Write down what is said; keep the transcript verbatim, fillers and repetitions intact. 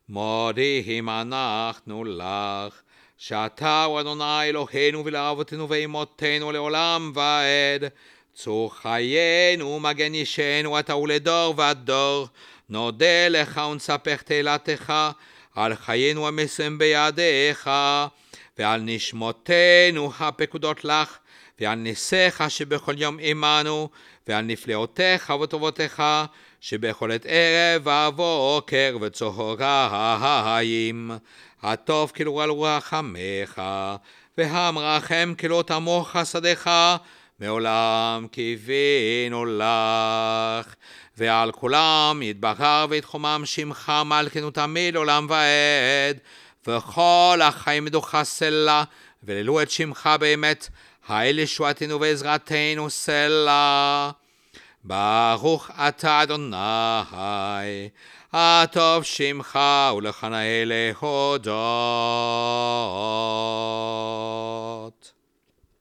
מודיעים אנחנו לך, שאתה הוא אדוני אלוהינו ולאבותינו ואמותינו לעולם ועד. צור חיינו ומגן אישנו, אתה הוא לדור ודור. נודה לך ונספך תהילתך, על חיינו המסים בידיך, ועל נשמותינו הפקודות לך, ועל ניסיך שבכל יום עמנו, ועל נפלאותיך וטובותיך, שבכל עת ערב ובוקר וצהריים. הטוב כאילו על רחמך, והמרחם כאילו תמו חסדיך, מעולם קיווינו לך. ועל כולם יתברך ויתחומם שמך מלכנו תמיד עולם ועד, וכל החיים ידעו סלה, וללו את שמך באמת, היי ישועתנו ועזרתנו סלה. ברוך אתה אדוני, הטוב שמך ולך נאה להודות.